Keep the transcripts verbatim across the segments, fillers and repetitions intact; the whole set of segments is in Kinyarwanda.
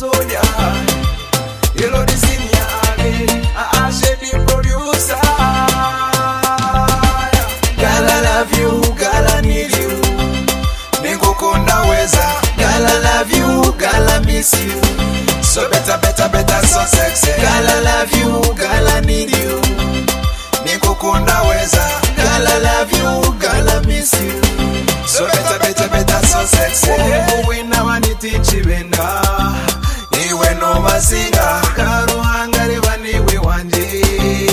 soldier. Hello, the senior army, I should be producer. Girl, I love you, girl, I need you. Nikukunda weza, girl, I love you, girl, I miss you. So better, better, better, so sexy. Girl, I love you, girl, I need you. Nikukunda weza, girl, I love you, girl, I miss you. So better, better, better, so sexy. Uwina wanitichi wenda, niwe no masinga. Karuhanga riva niwe wanje.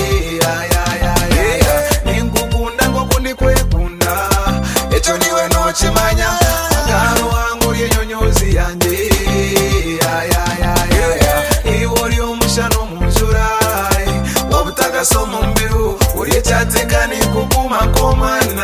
Nikukunda ngokundi kwekunda, echo niwe no chimanya. Karuhanga uri nyonyozi yanje. Iwori umushano munjura, wabutaka somo mbiu, uri chateka nikukuma komana.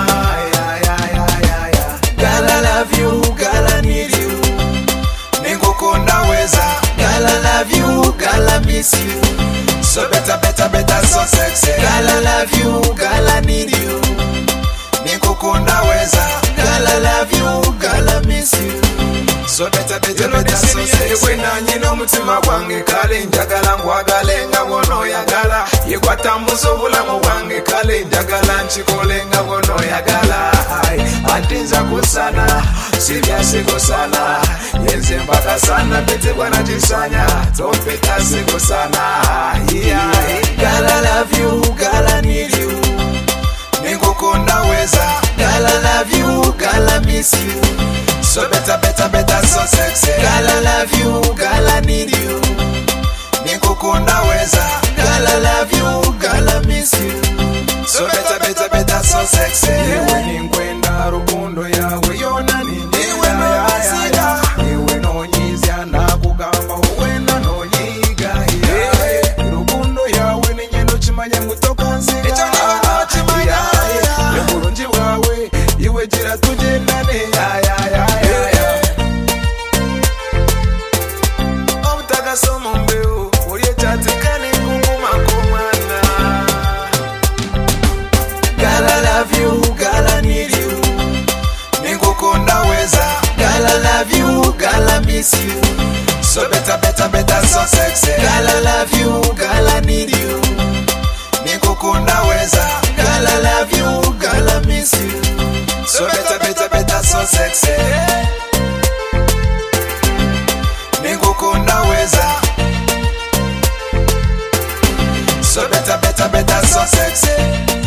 Girl, I love you, girl, I need you. Nikukunda weza, girl, I love you, girl, I miss you. So better, better, better, so sexy. Girl, I love you, girl, I need you. Nikukunda weza, girl, I love you, girl, I miss you. So better, better, better, so sexy. Wena nyino mutima wange kale njagala ngwagale nga wono yagala. Yekwata muzobula mu wange kale njagala nchikole nga wono yagala. Atinza kusana, sivya siko sana. Yenze mpaka sana, pete bwana jisanya. Tompeta siko sana. Yeah. Girl, I love you, girl, I need you. Nikukunda weza, girl, I love you, girl, I miss you. So better, better, better, so sexy. Girl, I love you, girl, I need you. Nikukunda weza, girl, I love you, girl, I miss you. So better, better, better, so sexy. Iwe ninkwenda rukundo yawe yona nini. Iwe no yasida, iwe no nyizya na kugamba uwena no nyiga. Rukundo yawe ni nyendo chimanya mutoka nsiga. Echo niwe no chimanya. Yekurunji wawe, iwe jira tujendane. Somo mbeu, uye chateka nikukuma komana. Girl, I love you, girl, I need you. Nikukunda weza, girl, I love you, girl, I miss you. So better, better, better, so sexy. Girl, I love you, girl, I need you. Nikukunda weza, girl, I love you, girl, I miss you. So better, better, better, so sexy. Nikukunda weza, so better, better, better, so sexy.